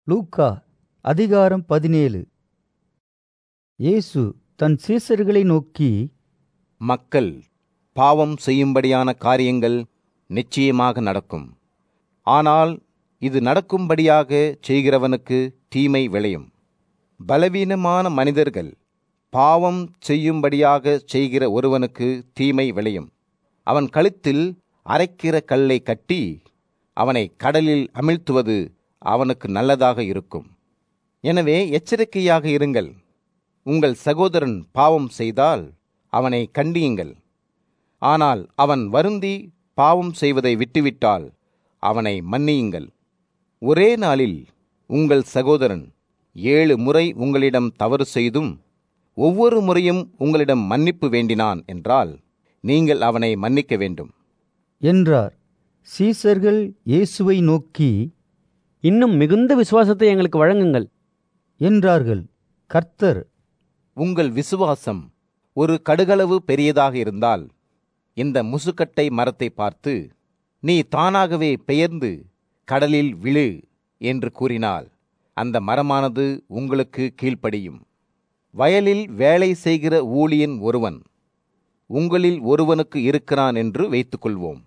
லூக்கா அதிகாரம் 17. இயேசு தன் சீசர்களை நோக்கி, மக்கள் பாவம் செய்யும்படியான காரியங்கள் நிச்சயமாக நடக்கும். ஆனால் இது நடக்கும்படியாக செய்கிறவனுக்கு தீமை விளையும். பலவீனமான மனிதர்கள் பாவம் செய்யும்படியாக செய்கிற ஒருவனுக்கு தீமை விளையும். அவன் கழுத்தில் அரைக்கிற கல்லை கட்டி அவனை கடலில் அமிழ்த்துவது அவனுக்கு நல்லதாக இருக்கும். எனவே எச்சரிக்கையாக இருங்கள். உங்கள் சகோதரன் பாவம் செய்தால் அவனை கண்டியுங்கள். ஆனால் அவன் வருந்தி பாவம் செய்வதை விட்டுவிட்டால் அவனை மன்னியுங்கள். ஒரே நாளில் உங்கள் சகோதரன் 7 முறை உங்களிடம் தவறு செய்தும் ஒவ்வொரு முறையும் உங்களிடம் மன்னிப்பு வேண்டினான் என்றால் நீங்கள் அவனை மன்னிக்க வேண்டும் என்றார். சீசர்கள் இயேசுவை நோக்கி, இன்னும் மிகுந்த விசுவாசத்தை எங்களுக்கு வழங்குங்கள் என்றார்கள். கர்த்தர், உங்கள் விசுவாசம் ஒரு கடுகளவு பெரியதாக இருந்தால் இந்த முசுக்கட்டை மரத்தை பார்த்து, நீ தானாகவே பெயர்ந்து கடலில் விழு என்று கூறினால் அந்த மரமானது உங்களுக்கு கீழ்ப்படியும். வயலில் வேலை செய்கிற ஊழியன் ஒருவன் உங்களில் ஒருவனுக்கு இருக்கிறான் என்று வைத்துக்கொள்வோம்.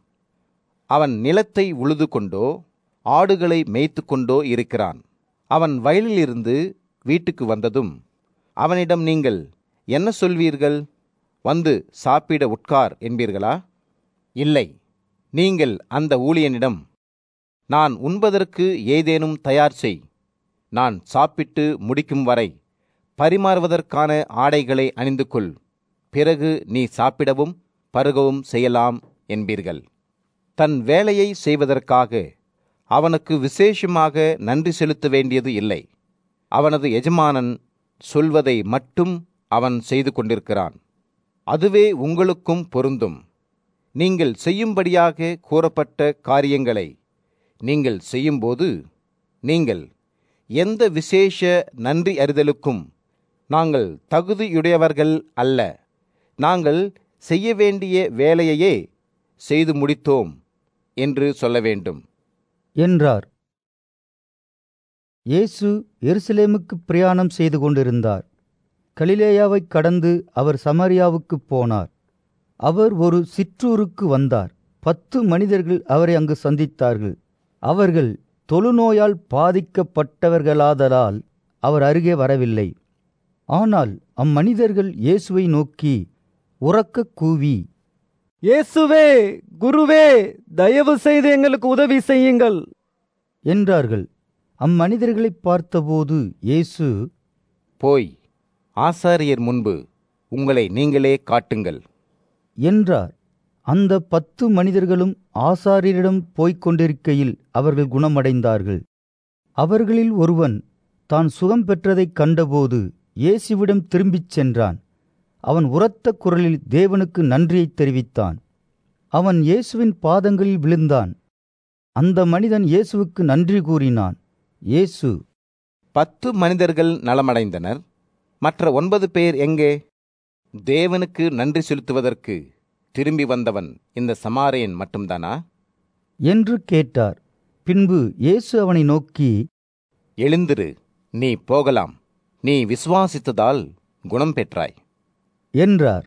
அவன் நிலத்தை உழுது கொண்டோ ஆடுகளை மேய்த்து கொண்டோ இருக்கிறான். அவன் வயலிலிருந்து வீட்டுக்கு வந்ததும் அவனிடம் நீங்கள் என்ன சொல்வீர்கள்? வந்து சாப்பிட உட்கார் என்பீர்களா? இல்லை, நீங்கள் அந்த ஊழியனிடம், நான் உண்பதற்கு ஏதேனும் தயார் செய், நான் சாப்பிட்டு முடிக்கும் வரை பரிமாறுவதற்கான ஆடைகளை அணிந்து கொள், பிறகு நீ சாப்பிடவும் பருகவும் செய்யலாம் என்பீர்கள். தன் வேலையை செய்வதற்காக அவனுக்கு விசேஷமாக நன்றி செலுத்த வேண்டியது இல்லை. அவனது எஜமானன் சொல்வதை மட்டும் அவன் செய்து கொண்டிருக்கிறான். அதுவே உங்களுக்கும் பொருந்தும். நீங்கள் செய்யும்படியாக கூறப்பட்ட காரியங்களை நீங்கள் செய்யும்போது நீங்கள் எந்த விசேஷ நன்றி அறிதலுக்கும் நாங்கள் தகுதியுடையவர்கள் அல்ல, நாங்கள் செய்ய வேண்டிய வேலையையே செய்து முடித்தோம் என்று சொல்ல வேண்டும் என்றார். இயேசு எருசலேமுக்கு பிரயாணம் செய்து கொண்டிருந்தார். கலிலேயாவைக் கடந்து அவர் சமாரியாவுக்குப் போனார். அவர் ஒரு சிற்றூருக்கு வந்தார். 10 மனிதர்கள் அவரை அங்கு சந்தித்தார்கள். அவர்கள் தொழுநோயால் பாதிக்கப்பட்டவர்களாதலால் அவர் அருகே வரவில்லை. ஆனால் அம்மனிதர்கள் இயேசுவை நோக்கி உரக்கக் கூவி, இயேசுவே, குருவே, தயவு செய்து எங்களுக்கு உதவி செய்யுங்கள் என்றார்கள். அம்மனிதர்களைப் பார்த்தபோது இயேசு, போய் ஆசாரியர் முன்பு உங்களை நீங்களே காட்டுங்கள் என்றார். அந்த 10 மனிதர்களும் ஆசாரியரிடம் போய்க் கொண்டிருக்கையில் அவர்கள் குணமடைந்தார்கள். அவர்களில் ஒருவன் தான் சுகம் பெற்றதைக் கண்டபோது இயேசுவிடம் திரும்பிச் சென்றான். அவன் உரத்த குரலில் தேவனுக்கு நன்றியைத் தெரிவித்தான். அவன் இயேசுவின் பாதங்களில் விழுந்தான். அந்த மனிதன் இயேசுவுக்கு நன்றி கூறினான். இயேசு, 10 மனிதர்கள் நலமடைந்தனர், மற்ற 9 பேர் எங்கே? தேவனுக்கு நன்றி செலுத்துவதற்கு திரும்பி வந்தவன் இந்த சமாரியன் மட்டும்தானா என்று கேட்டார். பின்பு இயேசு அவனை நோக்கி, எழுந்திரு, நீ போகலாம், நீ விசுவாசித்ததால் குணம் பெற்றாய் என்றார்.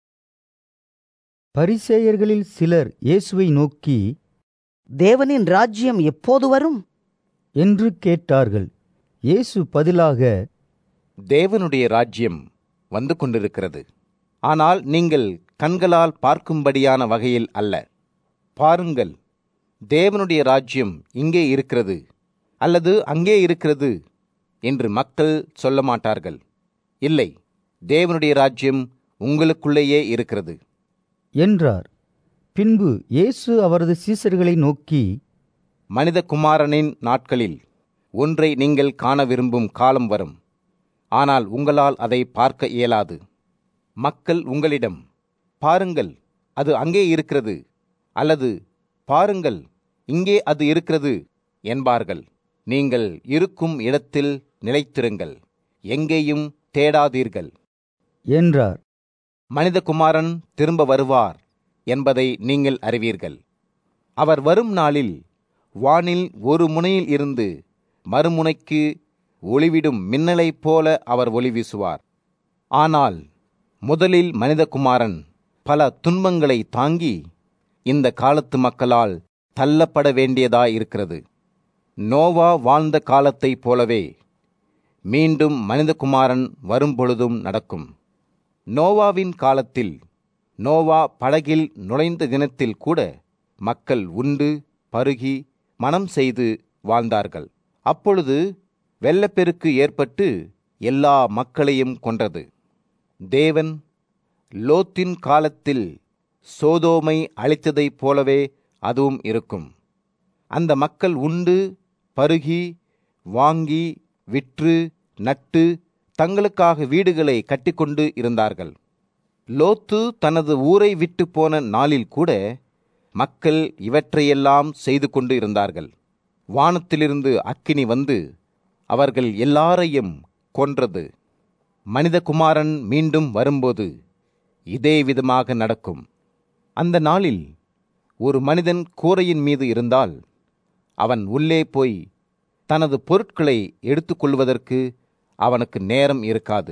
பரிசேயர்களில் சிலர் இயேசுவை நோக்கி, தேவனின் ராஜ்யம் எப்போது வரும் என்று கேட்டார்கள். இயேசு பதிலாக, தேவனுடைய ராஜ்யம் வந்து கொண்டிருக்கிறது, ஆனால் நீங்கள் கண்களால் பார்க்கும்படியான வகையில் அல்ல. பாருங்கள், தேவனுடைய ராஜ்யம் இங்கே இருக்கிறது அல்லது அங்கே இருக்கிறது என்று மக்கள் சொல்ல மாட்டார்கள். இல்லை, தேவனுடைய ராஜ்யம் உங்களுக்குள்ளேயே இருக்கிறது என்றார். பின்பு இயேசு அவரது சீசர்களை நோக்கி, மனிதகுமாரனின் நாட்களில் ஒன்றை நீங்கள் காண விரும்பும் காலம் வரும், ஆனால் உங்களால் அதை பார்க்க இயலாது. மக்கள் உங்களிடம், பாருங்கள், அது அங்கே இருக்கிறது, அல்லது பாருங்கள், இங்கே அது இருக்கிறது என்பார்கள். நீங்கள் இருக்கும் இடத்தில் நிலைத்திருங்கள், எங்கேயும் தேடாதீர்கள் என்றார். மனிதகுமாரன் திரும்ப வருவார் என்பதை நீங்கள் அறிவீர்கள். அவர் வரும் நாளில் வானில் ஒரு முனையில் இருந்து மறுமுனைக்கு ஒளிவிடும் மின்னலைப் போல அவர் ஒளி வீசுவார். ஆனால் முதலில் மனிதகுமாரன் பல துன்பங்களை தாங்கி இந்த காலத்து மக்களால் தள்ளப்பட வேண்டியதாயிருக்கிறது. நோவா வாழ்ந்த காலத்தைப் போலவே மீண்டும் மனிதகுமாரன் வரும்பொழுதும் நடக்கும். நோவாவின் காலத்தில் நோவா படகில் நுழைந்த தினத்தில் கூட மக்கள் உண்டு பருகி மனம் செய்து வாழ்ந்தார்கள். அப்பொழுது வெள்ளப்பெருக்கு ஏற்பட்டு எல்லா மக்களையும் கொன்றது. தேவன் லோத்தின் காலத்தில் சோதோமை அழித்ததைப் போலவே அதுவும் இருக்கும். அந்த மக்கள் உண்டு பருகி வாங்கி விற்று நட்டு தங்களுக்காக வீடுகளை கட்டிக்கொண்டு இருந்தார்கள். லோத்து தனது ஊரை விட்டு போன நாளில் கூட மக்கள் இவற்றையெல்லாம் செய்து கொண்டு இருந்தார்கள். வானத்திலிருந்து அக்கினி வந்து அவர்கள் எல்லாரையும் கொன்றது. மனிதகுமாரன் மீண்டும் வரும்போது இதே விதமாக நடக்கும். அந்த நாளில் ஒரு மனிதன் கூரையின் மீது இருந்தால் அவன் உள்ளே போய் தனது பொருட்களை எடுத்துக்கொள்வதற்கு அவனுக்கு நேரம் இருக்காது.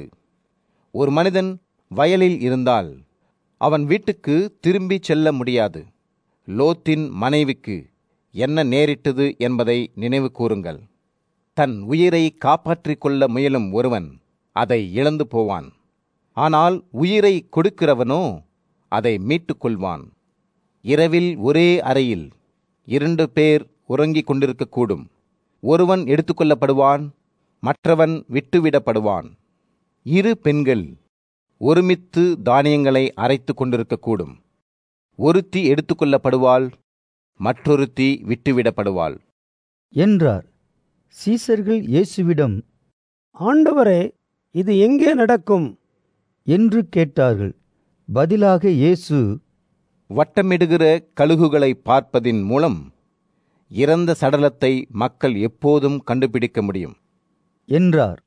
ஒரு மனிதன் வயலில் இருந்தால் அவன் வீட்டுக்கு திரும்பி செல்ல முடியாது. லோத்தின் மனைவிக்கு என்ன நேரிட்டது என்பதை நினைவு கூறுங்கள். தன் உயிரை காப்பாற்றிக் கொள்ள முயலும் ஒருவன் அதை இழந்து போவான். ஆனால் உயிரை கொடுக்கிறவனோ அதை மீட்டுக் கொள்வான். இரவில் ஒரே அறையில் 2 பேர் உறங்கிக் கொண்டிருக்கக்கூடும். ஒருவன் எடுத்துக்கொள்ளப்படுவான், மற்றவன் விட்டுவிடப்படுவான். 2 பெண்கள் ஒருமித்து தானியங்களை அரைத்து கொண்டிருக்கக்கூடும். ஒருத்தி எடுத்துக்கொள்ளப்படுவாள், மற்றொருத்தி விட்டுவிடப்படுவாள் என்றார். சீசர்கள் இயேசுவிடம், ஆண்டவரே, இது எங்கே நடக்கும் என்று கேட்டார்கள். பதிலாக இயேசு, வட்டமிடுகிற கழுகுகளை பார்ப்பதின் மூலம் இறந்த சடலத்தை மக்கள் எப்போதும் கண்டுபிடிக்க முடியும் என்றார்.